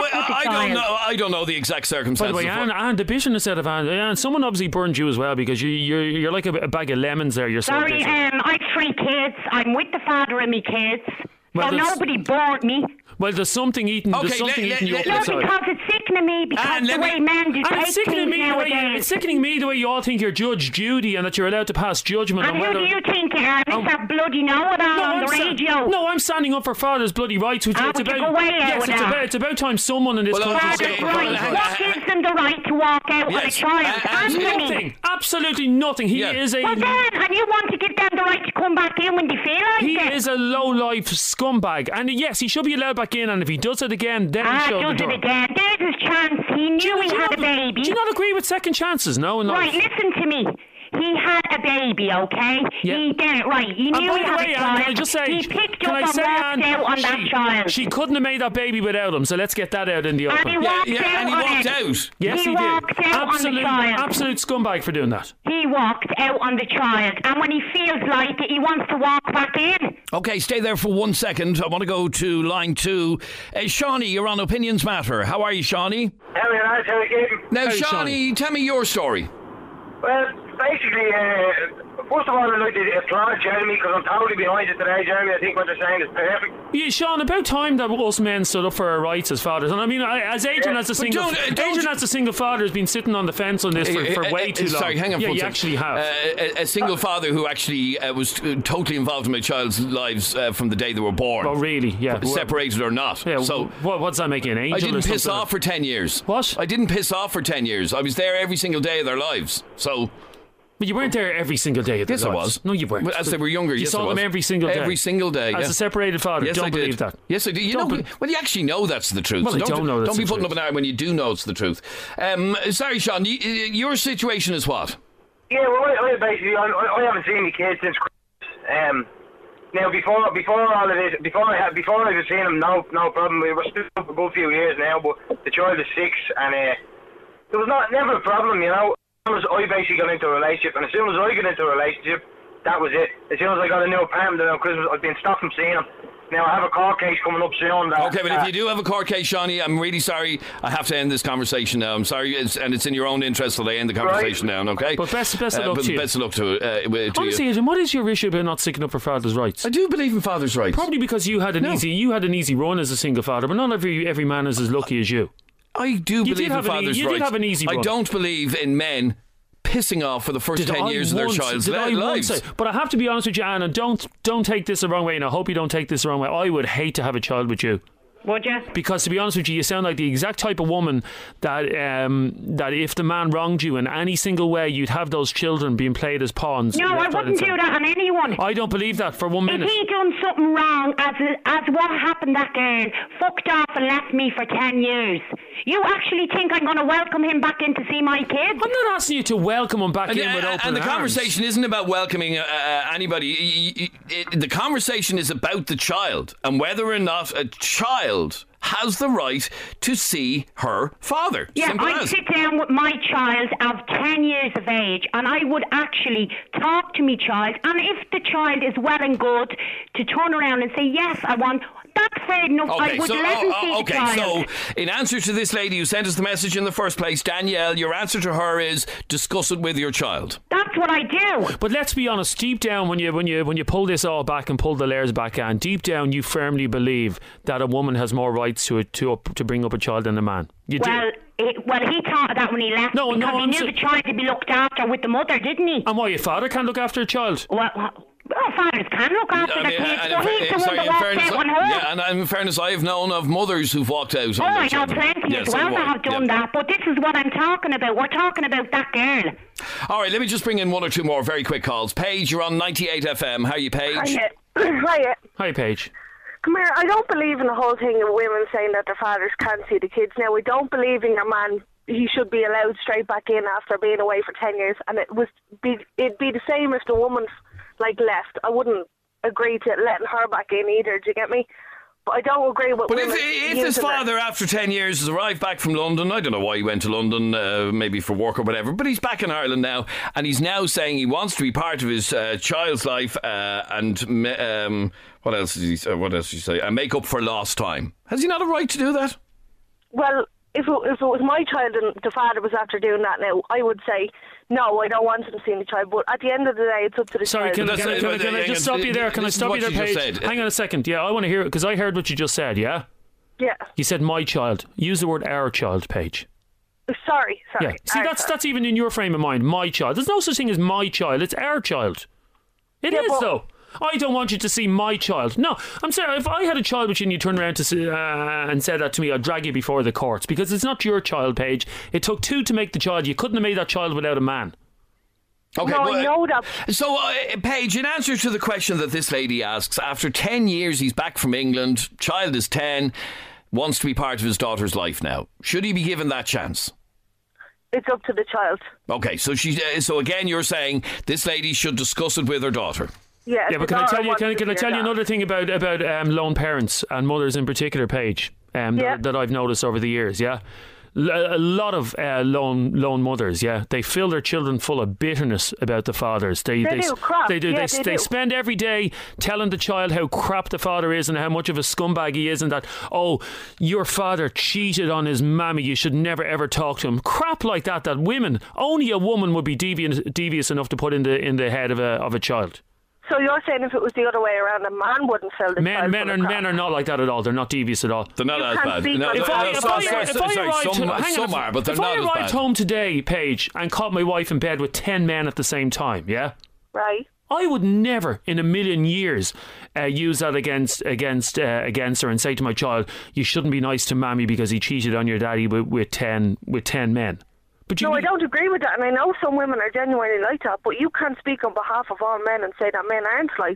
I don't know the exact circumstances. By the way, Anne, the bitterness out of Anne, someone obviously burned you as well, because you're like a bag of lemons there. You're sorry, I've 3 kids. I'm with the father of my kids. Well, so nobody burnt me. Well, there's something eating. Okay, there's something eating you up no, inside. because it's sickening me. Because the way men do take things nowadays. It's sickening me the way you all think you're Judge Judy and that you're allowed to pass judgment. And who do you think you are? Mr. Bloody know-it-all on the radio. No, I'm standing up for father's bloody rights. It's about time someone in this country said what gives them the right to walk out with a child? Nothing. Absolutely nothing. He is a... Well then, and you want to give them the right to come back in when they feel like it? He is a low-life scumbag. And yes, he should be allowed back in, and if he does it again, then he should does it again. There's his chance. He knew he had a baby. Do you not agree with second chances? No. Right, listen to me. He had a baby, okay? Yeah. He did it right. He knew he had a child. Can I just say, he picked up and walked out on that child. She couldn't have made that baby without him, so let's get that out in the open. And he walked out. Yes, he walked did. Out on the child. Absolute scumbag for doing that. He walked out on the child, and when he feels like it, he wants to walk back in. Okay, stay there for 1 second. I want to go to line 2. Shawnee, you're on Opinions Matter. How are you, Shawnee? How are you? Now, Shawnee, tell me your story. Well, basically, first of all, I'd like to applaud Jeremy, because I'm totally behind it today, Jeremy. I think what they're saying is perfect. Yeah, Sean, about time that us men stood up for our rights as fathers. And I mean, as Adrian, as a single father, has been sitting on the fence on this for way too long. Sorry, hang on. Yeah, you actually have. A single father who actually was totally involved in my child's lives from the day they were born. Oh, really? Yeah. Separated or not. Yeah, so what's that making an angel? I didn't piss off for 10 years. What? I didn't piss off for 10 years. I was there every single day of their lives. So... But you weren't there every single day of their lives. Yes, I was. No, you weren't. As they were younger, you saw them every single day. Every single day, As a separated father. Yes, don't I believe did. that. Yes, I did. Well, you actually know that's the truth. Well, so I don't know that's Don't be the putting truth. up an arm when you do know it's the truth. Sorry, Sean, your situation is what? Yeah, well, I basically, I haven't seen my kids since Christmas. Now, before all of this, before I was seeing them, no problem. We were still for a good few years now, but the child is 6, and there was never a problem, you know. as I basically got into a relationship, and as soon as I got into a relationship, that was it. As soon as I got a new apartment around Christmas, I've been stopped from seeing him. Now, I have a court case coming up soon. Okay, but if you do have a court case, Shawnee, I'm really sorry. I have to end this conversation now. I'm sorry, and it's in your own interest that I end the conversation now, okay? But best of luck to you. Best of luck to Honestly, Adrian, what is your issue about not sticking up for father's rights? I do believe in father's rights. Probably because you had an easy run as a single father, but not every man is as lucky as you. I do believe in father's rights. You did have an easy run. I don't believe in men pissing off for the first 10 years of their child's lives. But I have to be honest with you, Anna, don't take this the wrong way, and I hope you don't take this the wrong way. I would hate to have a child with you. Would you? Because to be honest with you, you sound like the exact type of woman that if the man wronged you in any single way, you'd have those children being played as pawns. No, I wouldn't do that on anyone. I don't believe that for 1 minute. If he done something wrong, as what happened, that girl fucked off and left me for 10 years. You actually think I'm going to welcome him back in to see my kids? I'm not asking you to welcome him back in with open arms. And the conversation isn't about welcoming anybody. The conversation is about the child and whether or not a child has the right to see her father. Yeah, I'd sit down with my child of 10 years of age and I would actually talk to my child, and if the child is well and good to turn around and say, yes, I want... That's fair enough. I would let him see the child. So in answer to this lady who sent us the message in the first place, Danielle, your answer to her is discuss it with your child. That's what I do. But let's be honest, deep down, when you pull this all back and pull the layers back on, deep down you firmly believe that a woman has more rights to bring up a child than a man. You do. He thought of that when he left because he knew the child to be looked after with the mother, didn't he? And why your father can't look after a child? Well, fathers can look after their kids, but he's the one that walked out on her. Yeah, and in fairness, I have known of mothers who've walked out. I know plenty as well that have done that, but this is what I'm talking about. We're talking about that girl. All right, let me just bring in one or two more very quick calls. Paige, you're on 98 FM. How are you, Paige? Hiya. Hi, Paige. Come here, I don't believe in the whole thing of women saying that their fathers can't see the kids. Now, I don't believe in your man. He should be allowed straight back in after being away for 10 years, and it'd be the same if the woman left. I wouldn't agree to letting her back in either. Do you get me? But I don't agree with. But if his father, after 10 years, has arrived back from London, I don't know why he went to London, maybe for work or whatever, but he's back in Ireland now, and he's now saying he wants to be part of his child's life and what else did he say? Make up for lost time. Has he not a right to do that? Well, if it was my child and the father was after doing that now, I would say, no, I don't want him seeing the child. But at the end of the day, it's up to the child. Can I just stop you there? Can I stop you there, Paige? Hang on a second. Yeah, I want to hear it, because I heard what you just said, yeah? Yeah. You said my child. Use the word our child, Paige. Sorry. Yeah. See, that's even in your frame of mind, my child. There's no such thing as my child. It's our child. It is, though. I don't want you to see my child. No, I'm sorry. If I had a child with you and you turned around and said that to me, I'd drag you before the courts, because it's not your child, Paige. It took two to make the child. You couldn't have made that child without a man. Okay, no, I know that. So, Paige, in answer to the question that this lady asks, after 10 years he's back from England, child is 10, wants to be part of his daughter's life now. Should he be given that chance? It's up to the child. Okay, so so again, you're saying this lady should discuss it with her daughter. Yeah, but can I tell you another thing about lone parents and mothers in particular, Paige, that I've noticed over the years, yeah? A lot of lone mothers, yeah, they fill their children full of bitterness about the fathers. They do crap. They do. Yeah, they spend every day telling the child how crap the father is and how much of a scumbag he is, and that, oh, your father cheated on his mammy, you should never ever talk to him. Crap like that. That only a woman would be devious enough to put in the head of a child. So you're saying if it was the other way around, a man wouldn't fill the child men are not like that at all. They're not devious at all. They're not as bad. If I arrived home today, Paige, and caught my wife in bed with 10 men at the same time, yeah? Right. I would never in a million years use that against her and say to my child, you shouldn't be nice to mammy because he cheated on your daddy with 10 men. But I don't agree with that, and I know some women are genuinely like that, but you can't speak on behalf of all men and say that men aren't like that.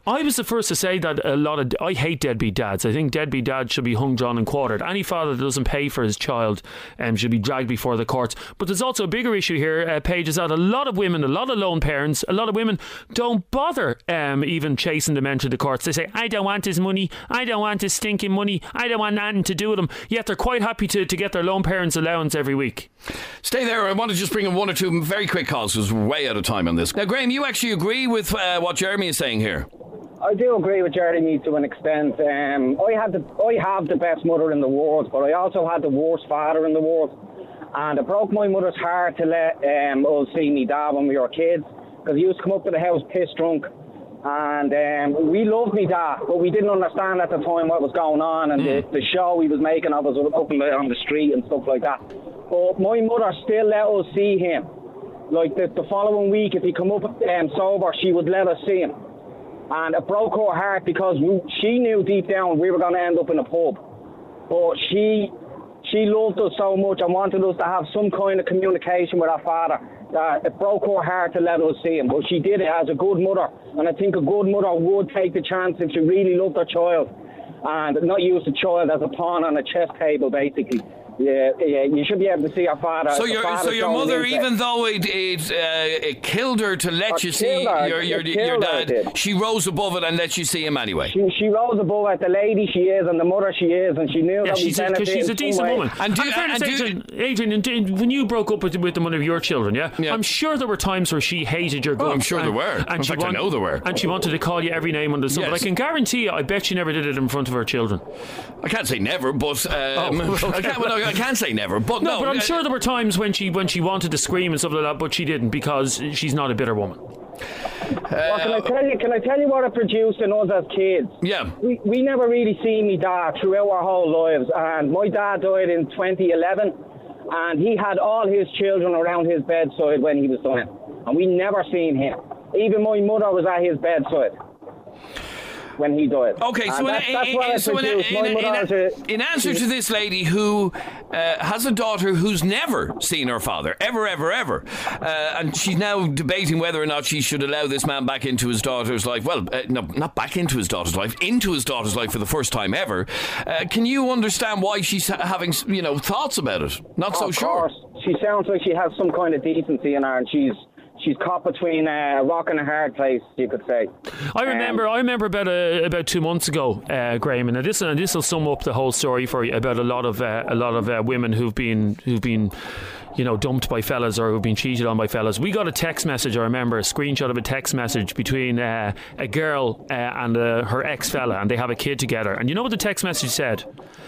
I was the first to say that I hate deadbeat dads. I think deadbeat dads should be hung, drawn and quartered. Any father that doesn't pay for his child should be dragged before the courts. But there's also a bigger issue here, Paige, is that a lot of women, a lot of lone parents, a lot of women don't bother even chasing the men to the courts. They say, I don't want his money, I don't want his stinking money, I don't want nothing to do with him. Yet they're quite happy to get their lone parents' allowance every week. Stay there. I want to just bring in one or two very quick calls because we're way out of time on this. Now, Graham, you actually agree with what Jeremy is saying here? I do agree with Jeremy to an extent. I have the best mother in the world, but I also had the worst father in the world. And it broke my mother's heart to let us see me dad when we were kids, because he used to come up to the house pissed drunk. And we loved me dad, but we didn't understand at the time what was going on and the show he was making of us with a couple on the street and stuff like that. But my mother still let us see him. Like the following week, if he come up sober, she would let us see him. And it broke her heart because she knew deep down we were going to end up in a pub. But she loved us so much and wanted us to have some kind of communication with our father that it broke her heart to let us see him. But she did it as a good mother. And I think a good mother would take the chance if she really loved her child and not use the child as a pawn on a chess table, basically. Yeah, you should be able to see your father. So your mother, even though it killed her to let you see your dad, she rose above it and let you see him anyway. She rose above it. The lady she is and the mother she is, and she knew that we benefited. Because she's a decent woman. And Adrian, when you broke up with one of your children, I'm sure there were times where she hated your guts. Oh, I'm sure there were. In fact, I know there were. And she wanted to call you every name under the sun. But I can guarantee you, I bet she never did it in front of her children. I can't say never, but I can't say never, but no. But I'm sure there were times when she wanted to scream and stuff like that, but she didn't because she's not a bitter woman. Well, can I tell you what it produced in us as kids? Yeah. We never really seen me dad throughout our whole lives, and my dad died in 2011, and he had all his children around his bedside when he was dying, and we never seen him. Even my mother was at his bedside when he died. Okay, so in answer to this lady who has a daughter who's never seen her father, ever, and she's now debating whether or not she should allow this man back into his daughter's life. Well, no, not back into his daughter's life, into his daughter's life for the first time ever. Can you understand why she's having, thoughts about it? Not so sure. Of course. She sounds like she has some kind of decency in her, and she's caught between a rock and a hard place, you could say. I remember about 2 months ago, Graham, and this will sum up the whole story for you about a lot of women who've been dumped by fellas or who've been cheated on by fellas. We got a text message, I remember, a screenshot of a text message between a girl and her ex-fella, and they have a kid together. And you know what the text message said?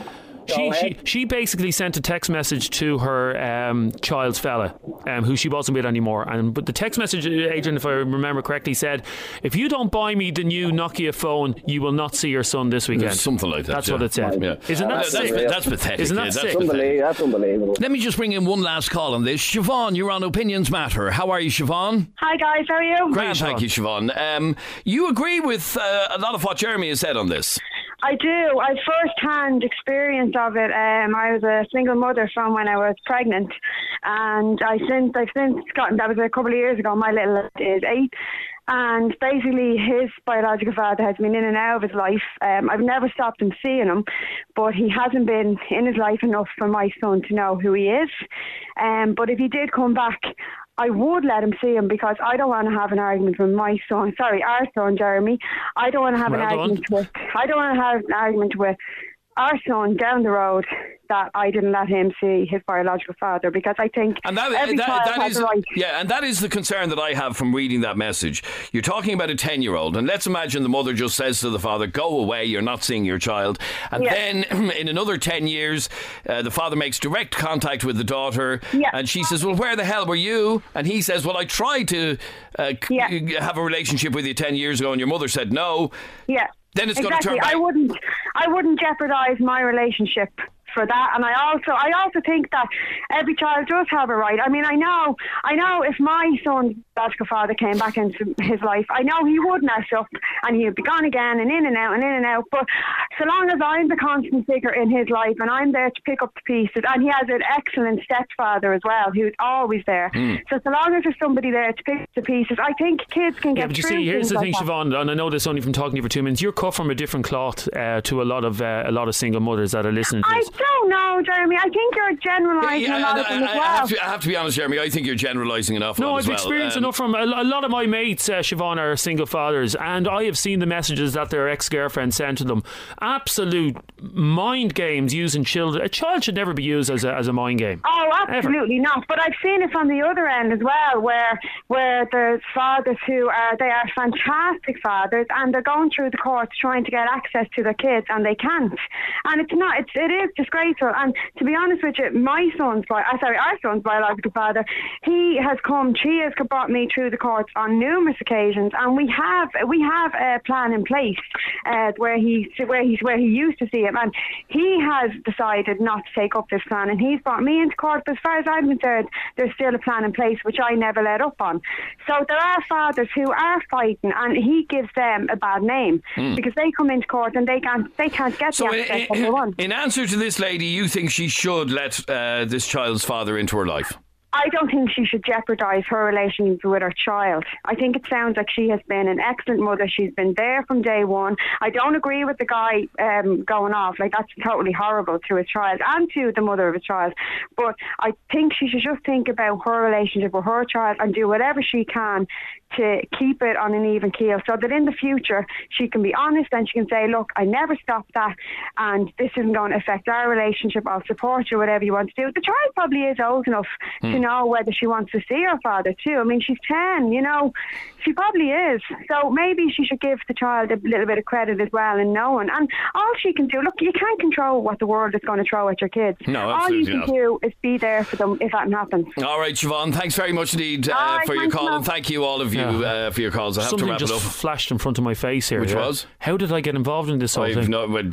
She basically sent a text message to her child's fella, who she wasn't with anymore. But the text message, Adrian, if I remember correctly, said, "If you don't buy me the new Nokia phone, you will not see your son this weekend." Something like that. That's what it said. Yeah. Isn't that sick? That's pathetic. Isn't that sick? That's unbelievable. Let me just bring in one last call on this. Siobhan, you're on Opinions Matter. How are you, Siobhan? Hi guys, how are you? Great, thank you, Siobhan. You agree with a lot of what Jeremy has said on this? I do. I first-hand experience of it. I was a single mother from when I was pregnant, and I've since gotten, that was a couple of years ago. My little is 8, and basically his biological father has been in and out of his life. I've never stopped him seeing him, but he hasn't been in his life enough for my son to know who he is. But if he did come back, I would let him see him, because I don't want to have an argument with our son Jeremy. I don't want to have an argument with our son down the road that I didn't let him see his biological father, because I think every child has a right. Yeah, and that is the concern that I have from reading that message. You're talking about a 10-year-old, and let's imagine the mother just says to the father, "Go away, you're not seeing your child." And then in another 10 years, the father makes direct contact with the daughter, and she says, "Well, where the hell were you?" And he says, "Well, I tried to have a relationship with you 10 years ago, and your mother said no." Yeah. Then it's going to turn back. I wouldn't jeopardise my relationship for that, and I also think that every child does have a right. I mean, I know if my son's biological father came back into his life, I know he would mess up and he would be gone again and in and out and in and out. But so long as I'm the constant figure in his life and I'm there to pick up the pieces, and he has an excellent stepfather as well who's always there. So long as there's somebody there to pick up the pieces, I think kids can get but you through see, here's the things thing, like that. Siobhan, and I know this only from talking to you for 2 minutes. You're cut from a different cloth to a lot of single mothers that are listening to I this. don't know, Jeremy. I think you're generalising a lot of them as well. I have to be honest, Jeremy. I think you're generalising an awful lot as I've well. experienced enough from a lot of my mates, Siobhan, are single fathers, and I have seen the messages that their ex-girlfriend sent to them. Absolute mind games using children. A child should never be used as a mind game. Oh, absolutely not. But I've seen it from the other end as well, where there's fathers who are fantastic fathers, and they're going through the courts trying to get access to their kids, and they can't. And it is disgraceful. And to be honest with you, our son's biological father, she has brought me through the courts on numerous occasions, and we have a plan in place where he used to see him, and he has decided not to take up this plan, and he's brought me into court. But as far as I'm concerned, there's still a plan in place which I never let up on. So there are fathers who are fighting, and he gives them a bad name because they come into court and they can't get the access that they want. In answer to this lady, you think she should let this child's father into her life? I don't think she should jeopardise her relationship with her child. I think it sounds like she has been an excellent mother. She's been there from day one. I don't agree with the guy going off. Like, that's totally horrible to his child and to the mother of his child. But I think she should just think about her relationship with her child and do whatever she can to keep it on an even keel, so that in the future she can be honest and she can say, look, I never stopped that, and this isn't going to affect our relationship. I'll support you, whatever you want to do. The child probably is old enough to know whether she wants to see her father too. I mean, she's 10, she probably is. So maybe she should give the child a little bit of credit as well in knowing. And all she can do, look, you can't control what the world is going to throw at your kids. No, all you absolutely can do is be there for them if that happens. All right, Siobhan, thanks very much indeed for your call, and thank you all of you for your calls. I have Something to wrap it just up. flashed in front of my face here. Which was? How did I get involved in this whole thing?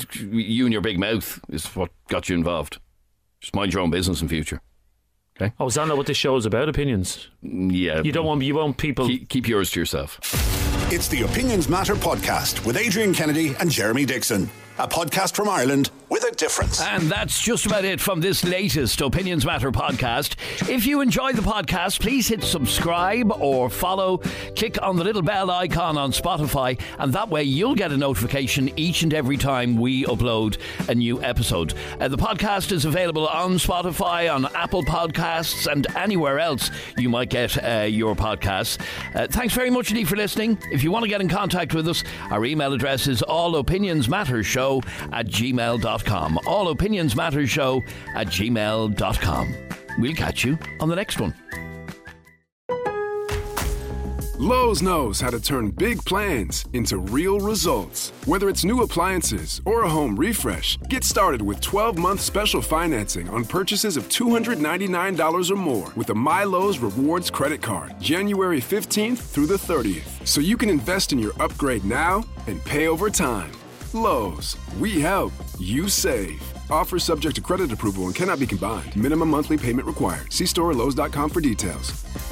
You and your big mouth is what got you involved. Just mind your own business in future. Okay. Oh, is that not what this show is about? Opinions? Yeah. You want people... Keep yours to yourself. It's the Opinions Matter podcast with Adrian Kennedy and Jeremy Dixon. A podcast from Ireland with a difference. And that's just about it from this latest Opinions Matter podcast. If you enjoy the podcast, please hit subscribe or follow. Click on the little bell icon on Spotify, and that way you'll get a notification each and every time we upload a new episode. The podcast is available on Spotify, on Apple Podcasts, and anywhere else you might get your podcasts. Thanks very much indeed for listening. If you want to get in contact with us, our email address is allopinionsmattershow@gmail.com. allopinionsmattershow@gmail.com. We'll catch you on the next one. Lowe's knows how to turn big plans into real results. Whether it's new appliances or a home refresh, get started with 12-month special financing on purchases of $299 or more with a MyLowe's Rewards credit card, January 15th through the 30th. So you can invest in your upgrade now and pay over time. Lowe's, we help, you save. Offer subject to credit approval and cannot be combined. Minimum monthly payment required. See store or Lowe's.com for details.